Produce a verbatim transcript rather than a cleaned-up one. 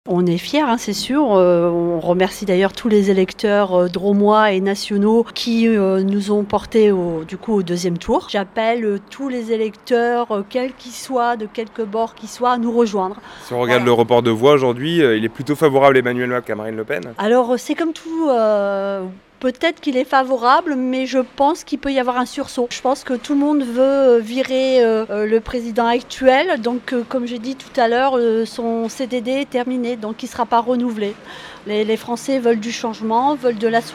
On est fiers, hein, c'est sûr. Euh, on remercie d'ailleurs tous les électeurs euh, drômois et nationaux qui euh, nous ont portés au, du coup, au deuxième tour. J'appelle euh, tous les électeurs, euh, quels qu'ils soient, de quelque bord qu'ils soient, à nous rejoindre. Si on regarde Voilà. le report de voix aujourd'hui, euh, il est plutôt favorable à Emmanuel Macron qu'à Marine Le Pen. Alors c'est comme tout, euh, peut-être qu'il est favorable, mais je pense qu'il peut y avoir un sursaut. Je pense que tout le monde veut virer euh, euh, le président actuel, donc euh, comme j'ai dit tout à l'heure, euh, son C D D est terminé, donc il ne sera pas renouvelé. Les, les Français veulent du changement, veulent de la souveraineté.